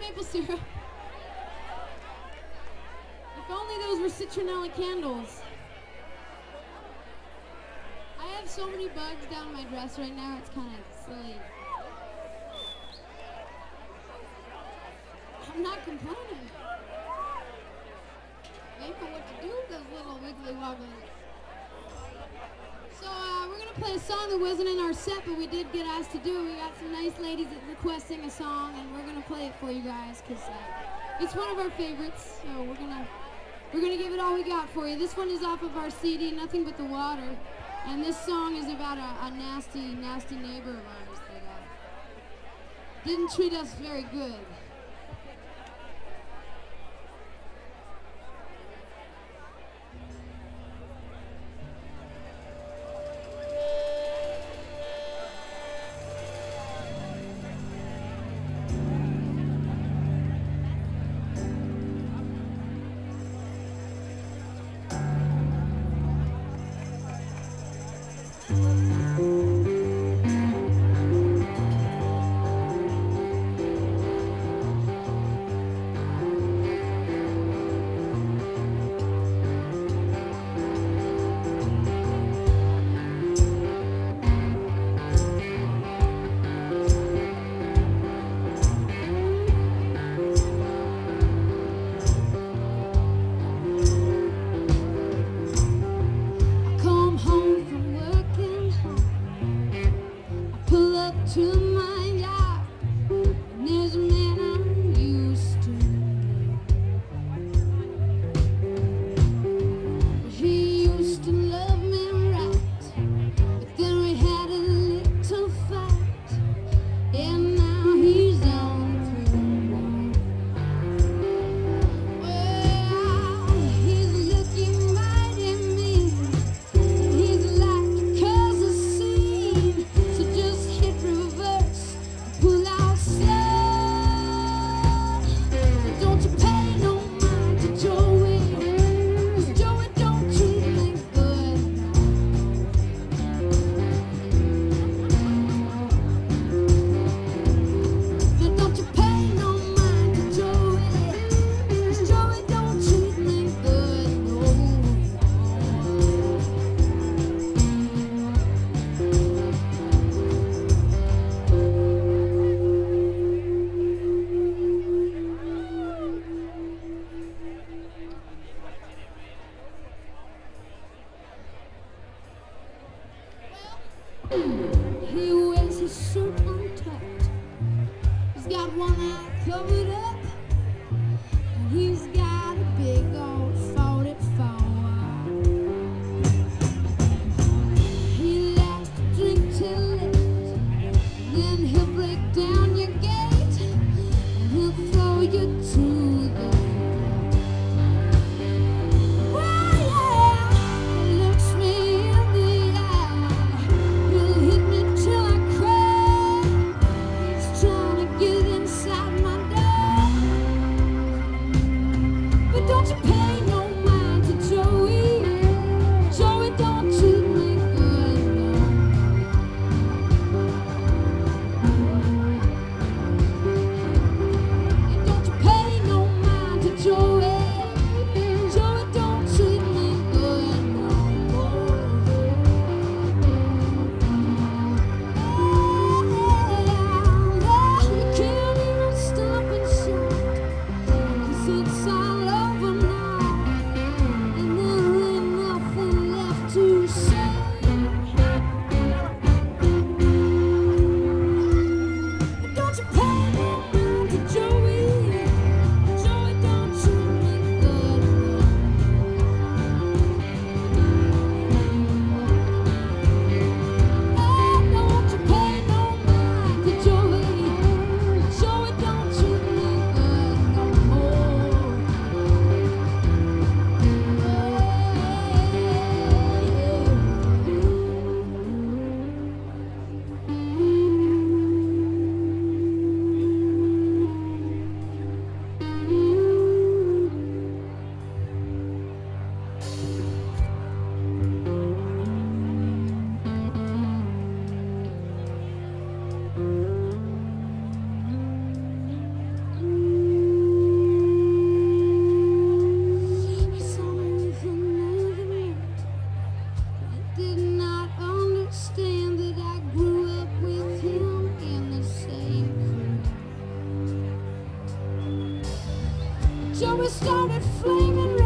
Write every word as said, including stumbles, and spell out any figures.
maple syrup. If only those were citronella candles. I have so many bugs down my dress right now, it's kind of silly. I'm not complaining. They know what to do with those little wiggly wogglies. So uh, we're going to play a song that wasn't in our set, but we did get asked to do it. We got some nice ladies that requesting a song, and we're going to play it for you guys because uh, it's one of our favorites. So we're going to we're gonna give it all we got for you. This one is off of our C D, Nothing But the Water. And this song is about a, a nasty, nasty neighbor of ours that uh, didn't treat us very good. He wears his suit untucked. He's got one eye covered up. And he's got a big old forty-four. He likes to drink till late. Then he'll break down your gate. And he'll throw you to the inside my door. So we started flaming